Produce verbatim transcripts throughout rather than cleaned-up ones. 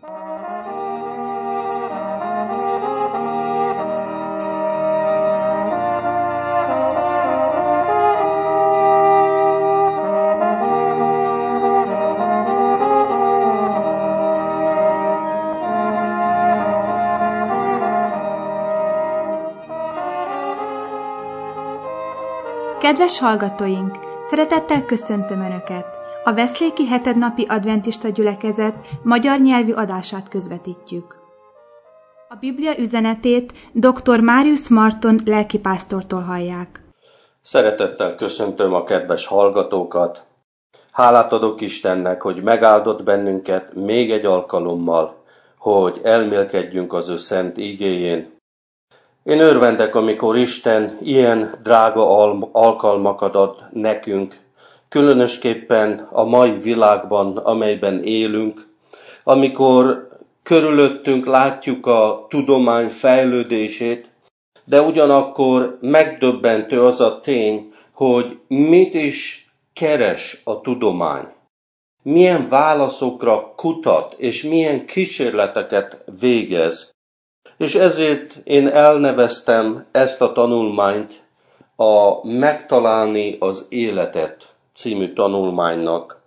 Kedves hallgatóink! Szeretettel köszöntöm Önöket! A Veszléki hetednapi adventista gyülekezet magyar nyelvű adását közvetítjük. A Biblia üzenetét dr. Máriusz Marton lelkipásztortól hallják. Szeretettel köszöntöm a kedves hallgatókat! Hálát adok Istennek, hogy megáldott bennünket még egy alkalommal, hogy elmélkedjünk az ő szent ígéjén. Én örvendek, amikor Isten ilyen drága al- alkalmakat ad nekünk, különösképpen a mai világban, amelyben élünk, amikor körülöttünk látjuk a tudomány fejlődését, de ugyanakkor megdöbbentő az a tény, hogy mit is keres a tudomány. Milyen válaszokra kutat, és milyen kísérleteket végez. És ezért én elneveztem ezt a tanulmányt a Megtalálni az életet című tanulmánynak.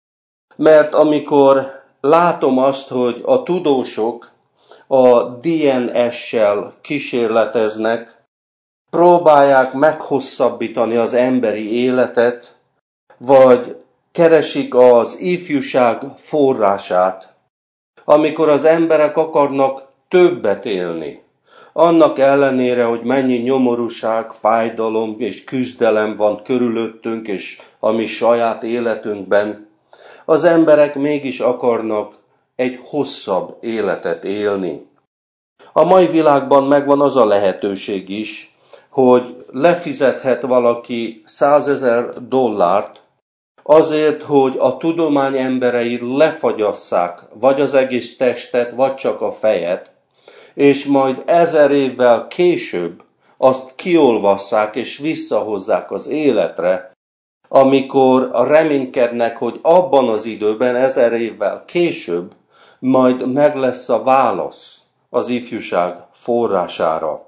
Mert amikor látom azt, hogy a tudósok a dé en es-sel kísérleteznek, próbálják meghosszabbítani az emberi életet, vagy keresik az ifjúság forrását, amikor az emberek akarnak többet élni. Annak ellenére, hogy mennyi nyomorúság, fájdalom és küzdelem van körülöttünk és a mi saját életünkben, az emberek mégis akarnak egy hosszabb életet élni. A mai világban megvan az a lehetőség is, hogy lefizethet valaki százezer dollárt azért, hogy a tudomány emberei lefagyasszák vagy az egész testet, vagy csak a fejet, és majd ezer évvel később azt kiolvasszák és visszahozzák az életre, amikor reménykednek, hogy abban az időben, ezer évvel később, majd meg lesz a válasz az ifjúság forrására.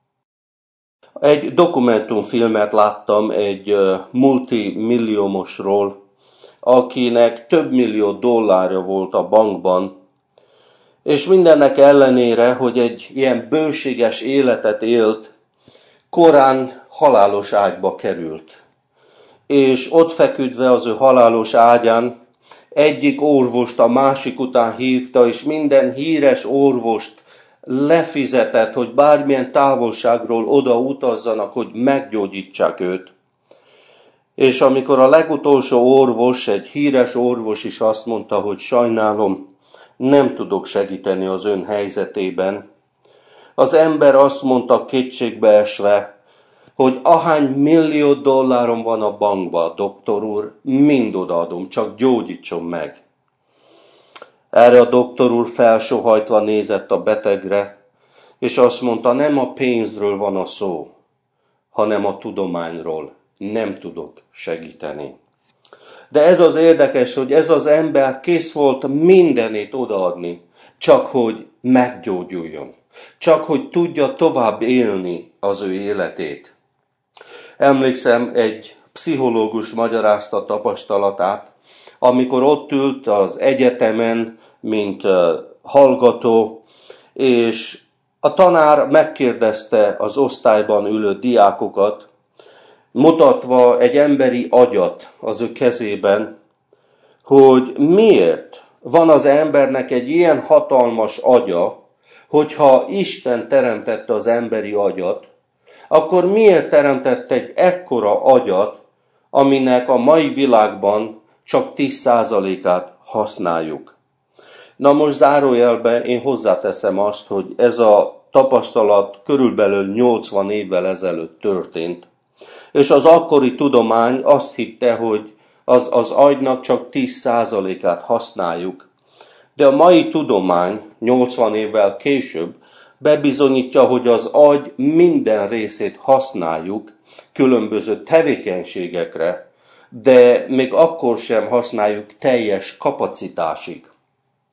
Egy dokumentumfilmet láttam egy multimilliómosról, akinek több millió dollárja volt a bankban, és mindennek ellenére, hogy egy ilyen bőséges életet élt, korán halálos ágyba került. És ott feküdve az ő halálos ágyán egyik orvost a másik után hívta, és minden híres orvost lefizetett, hogy bármilyen távolságról oda utazzanak, hogy meggyógyítsák őt. És amikor a legutolsó orvos, egy híres orvos is azt mondta, hogy sajnálom, nem tudok segíteni az ön helyzetében, az ember azt mondta kétségbeesve, hogy ahány millió dollárom van a bankban, doktor úr, mind odaadom, csak gyógyítson meg. Erre a doktor úr felsohajtva nézett a betegre, és azt mondta, nem a pénzről van a szó, hanem a tudományról. Nem tudok segíteni. De ez az érdekes, hogy ez az ember kész volt mindenét odaadni, csak hogy meggyógyuljon. Csak hogy tudja tovább élni az ő életét. Emlékszem, egy pszichológus magyarázta a tapasztalatát, amikor ott ült az egyetemen, mint hallgató, és a tanár megkérdezte az osztályban ülő diákokat, mutatva egy emberi agyat az ő kezében, hogy miért van az embernek egy ilyen hatalmas agya, hogyha Isten teremtette az emberi agyat, akkor miért teremtett egy ekkora agyat, aminek a mai világban csak tíz százalékát használjuk. Na most zárójelben én hozzáteszem azt, hogy ez a tapasztalat körülbelül nyolcvan évvel ezelőtt történt. És az akkori tudomány azt hitte, hogy az, az agynak csak tíz százalékát használjuk. De a mai tudomány nyolcvan évvel később bebizonyítja, hogy az agy minden részét használjuk különböző tevékenységekre, de még akkor sem használjuk teljes kapacitásig.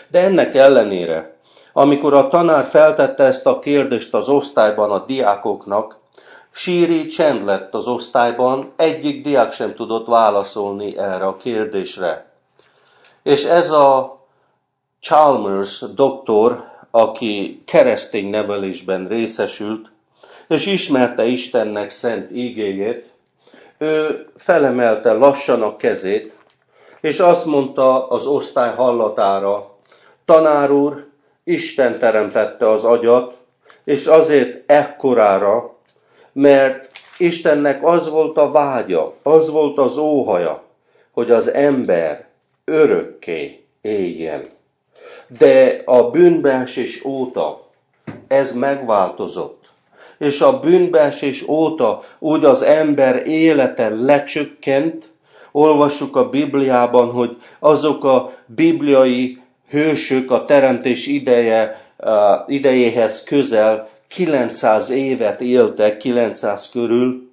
De ennek ellenére, amikor a tanár feltette ezt a kérdést az osztályban a diákoknak, síri csend lett az osztályban, egyik diák sem tudott válaszolni erre a kérdésre. És ez a Chalmers doktor, aki keresztény nevelésben részesült, és ismerte Istennek szent ígéjét, ő felemelte lassan a kezét, és azt mondta az osztály hallatára, tanár úr, Isten teremtette az agyat, és azért ekkorára, mert Istennek az volt a vágya, az volt az óhaja, hogy az ember örökké éljen. De a bűnbeesés óta ez megváltozott. És a bűnbeesés óta úgy az ember élete lecsökkent. Olvassuk a Bibliában, hogy azok a bibliai hősök a teremtés ideje, idejéhez közel kilencszáz évet éltek, kilencszáz körül.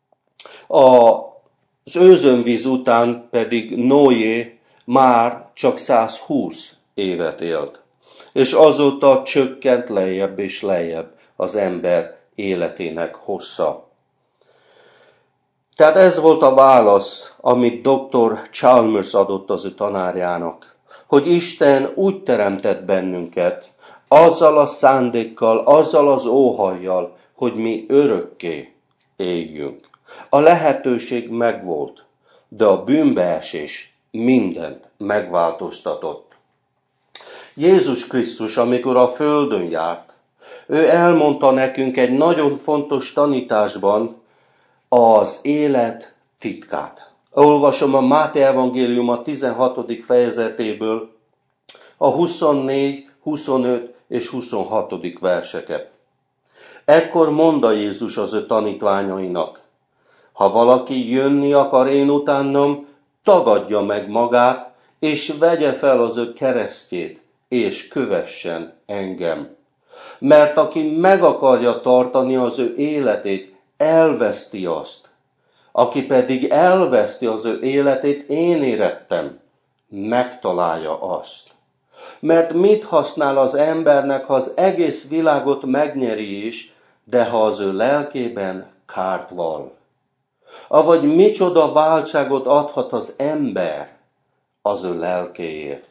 Az őzönvíz után pedig Noé már csak százhúsz évet élt. És azóta csökkent lejjebb és lejjebb az ember életének hossza. Tehát ez volt a válasz, amit doktor Chalmers adott az ő tanárjának, hogy Isten úgy teremtett bennünket, azzal a szándékkal, azzal az óhajjal, hogy mi örökké éljünk. A lehetőség megvolt, de a bűnbeesés mindent megváltoztatott. Jézus Krisztus, amikor a földön járt, ő elmondta nekünk egy nagyon fontos tanításban az élet titkát. Olvasom a Máté evangélium a tizenhatodik fejezetéből a huszonnégy, huszonöt és huszonhatodik verseket. Ekkor mondta Jézus az ő tanítványainak, ha valaki jönni akar én utánam, tagadja meg magát, és vegye fel az ő keresztjét, és kövessen engem. Mert aki meg akarja tartani az ő életét, elveszti azt. Aki pedig elveszti az ő életét, én érettem, megtalálja azt. Mert mit használ az embernek, ha az egész világot megnyeri is, de ha az ő lelkében kárt val? Avagy micsoda váltságot adhat az ember az ő lelkéért?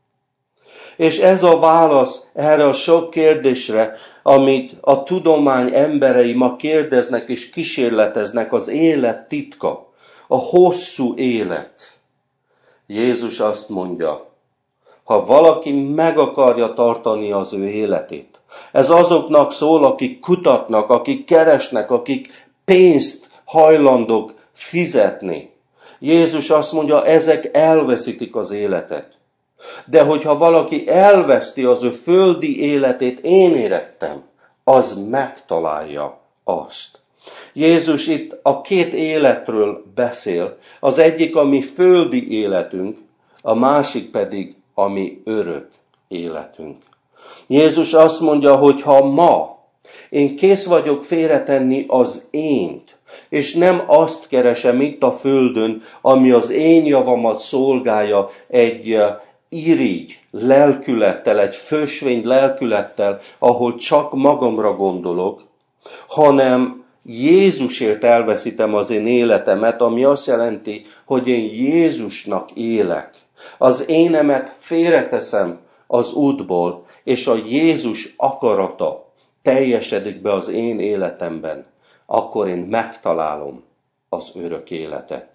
És ez a válasz erre a sok kérdésre, amit a tudomány emberei ma kérdeznek és kísérleteznek, az élet titka, a hosszú élet. Jézus azt mondja, ha valaki meg akarja tartani az ő életét, ez azoknak szól, akik kutatnak, akik keresnek, akik pénzt hajlandók fizetni. Jézus azt mondja, ezek elveszítik az életet. De hogyha valaki elveszti az ő földi életét, én érettem, az megtalálja azt. Jézus itt a két életről beszél. Az egyik a mi földi életünk, a másik pedig a mi örök életünk. Jézus azt mondja, hogy ha ma én kész vagyok félretenni az ént, és nem azt keresem itt a földön, ami az én javamat szolgálja egy irigy lelkülettel, egy fősvény lelkülettel, ahol csak magamra gondolok, hanem Jézusért elveszítem az én életemet, ami azt jelenti, hogy én Jézusnak élek. Az énemet félreteszem az útból, és a Jézus akarata teljesedik be az én életemben, akkor én megtalálom az örök életet.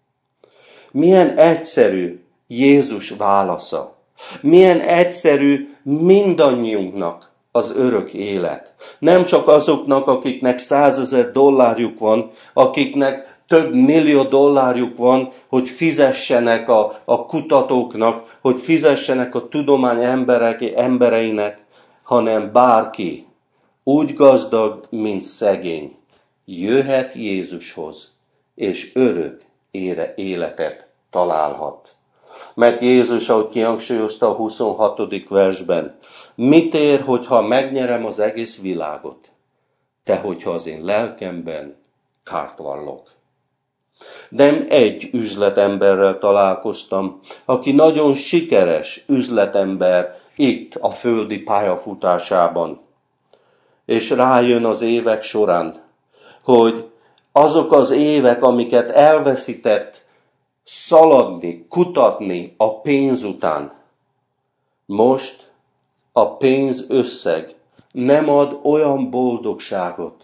Milyen egyszerű Jézus válasza. Milyen egyszerű mindannyiunknak az örök élet. Nem csak azoknak, akiknek százezer dollárjuk van, akiknek több millió dollárjuk van, hogy fizessenek a, a kutatóknak, hogy fizessenek a tudomány emberek, embereinek, hanem bárki, úgy gazdag, mint szegény, jöhet Jézushoz, és örök ére életet találhat. Mert Jézus, ahogy kihangsúlyozta a huszonhatodik versben, mit ér, hogyha megnyerem az egész világot, te, hogyha az én lelkemben kárt vallok. Nem egy üzletemberrel találkoztam, aki nagyon sikeres üzletember itt a földi pályafutásában. És rájön az évek során, hogy azok az évek, amiket elveszített szaladni, kutatni a pénz után, most a pénz összeg nem ad olyan boldogságot,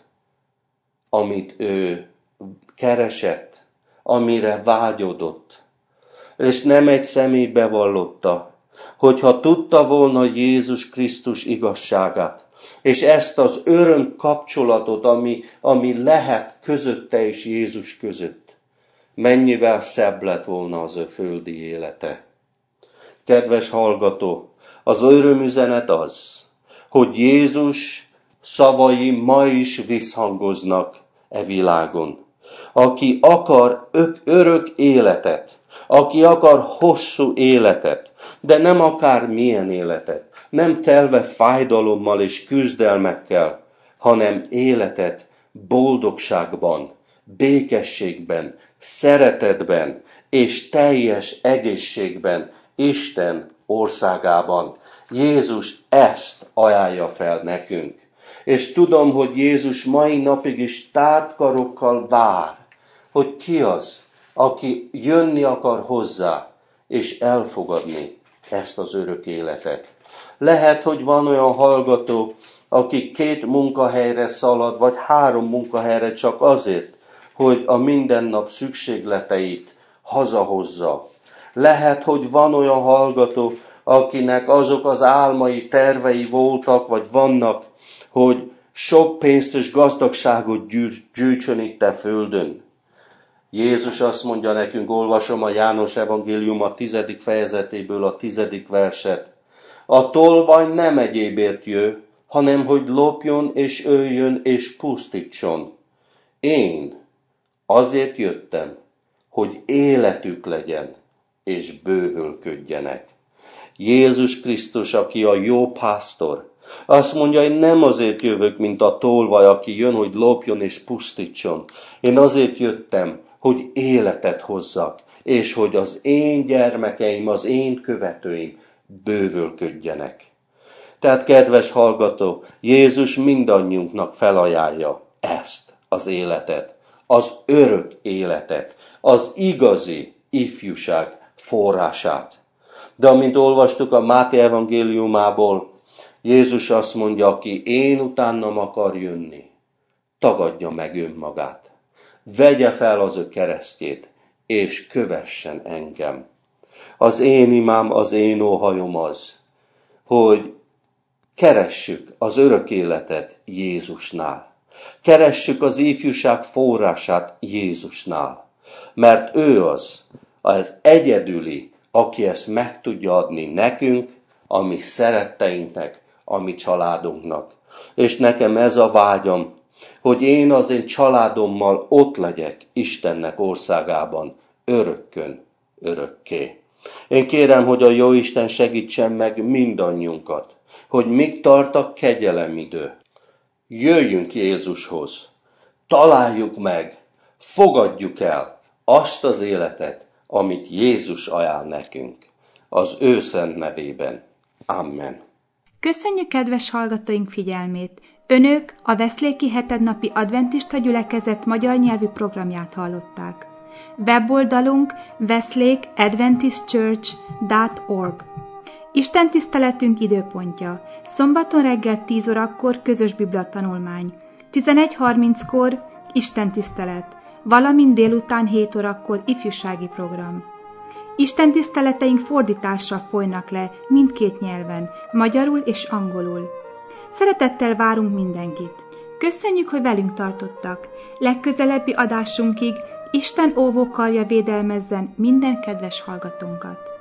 amit ő keresett, amire vágyodott. És nem egy személy bevallotta, hogyha tudta volna Jézus Krisztus igazságát, és ezt az öröm kapcsolatot, ami, ami lehet közötte és Jézus között, mennyivel szebb lett volna az ő földi élete. Kedves hallgató, az örömüzenet az, hogy Jézus szavai ma is visszhangoznak e világon. Aki akar örök életet, aki akar hosszú életet, de nem akár milyen életet, nem telve fájdalommal és küzdelmekkel, hanem életet boldogságban, békességben, szeretetben és teljes egészségben, Isten országában. Jézus ezt ajánlja fel nekünk. És tudom, hogy Jézus mai napig is tárt karokkal vár, hogy ki az, aki jönni akar hozzá, és elfogadni ezt az örök életet. Lehet, hogy van olyan hallgató, aki két munkahelyre szalad, vagy három munkahelyre csak azért, hogy a mindennap szükségleteit hazahozza. Lehet, hogy van olyan hallgató, akinek azok az álmai, tervei voltak, vagy vannak, hogy sok pénzt és gazdagságot gyűjtsön itt a földön. Jézus azt mondja nekünk, olvasom a János evangélium a tizedik fejezetéből a tizedik verset. A tolvaj nem egyébért jő, hanem hogy lopjon és öljön és pusztítson. Én azért jöttem, hogy életük legyen és bővölködjenek. Jézus Krisztus, aki a jó pásztor, azt mondja, hogy nem azért jövök, mint a tolvaj, aki jön, hogy lopjon és pusztítson. Én azért jöttem, hogy életet hozzak, és hogy az én gyermekeim, az én követőim bővölködjenek. Tehát, kedves hallgató, Jézus mindannyiunknak felajánlja ezt az életet, az örök életet, az igazi ifjúság forrását. De amint olvastuk a Máté evangéliumából, Jézus azt mondja, aki én utánam akar jönni, tagadja meg önmagát, vegye fel az ő keresztjét, és kövessen engem. Az én imám, az én óhajom az, hogy keressük az örök életet Jézusnál. Keressük az ifjúság forrását Jézusnál, mert ő az, az egyedüli, aki ezt meg tudja adni nekünk, a mi szeretteinknek, a mi családunknak. És nekem ez a vágyam, hogy én az én családommal ott legyek Istennek országában, örökkön, örökké. Én kérem, hogy a Jóisten segítsen meg mindannyiunkat, hogy míg tart a kegyelemidő. Jöjjünk Jézushoz, találjuk meg, fogadjuk el azt az életet, amit Jézus ajánl nekünk, az ő szent nevében. Amen. Köszönjük kedves hallgatóink figyelmét! Önök a Veszléki hetednapi adventista gyülekezet magyar nyelvű programját hallották. Weboldalunk weslake adventist church dot org. Istentiszteletünk időpontja: szombaton reggel tíz órakor közös bibliatanulmány, tizenegy harminckor istentisztelet, valamint délután hét órakor ifjúsági program. Istentiszteleteink fordítással folynak le mindkét nyelven, magyarul és angolul. Szeretettel várunk mindenkit. Köszönjük, hogy velünk tartottak. Legközelebbi adásunkig Isten óvó karja védelmezzen minden kedves hallgatónkat.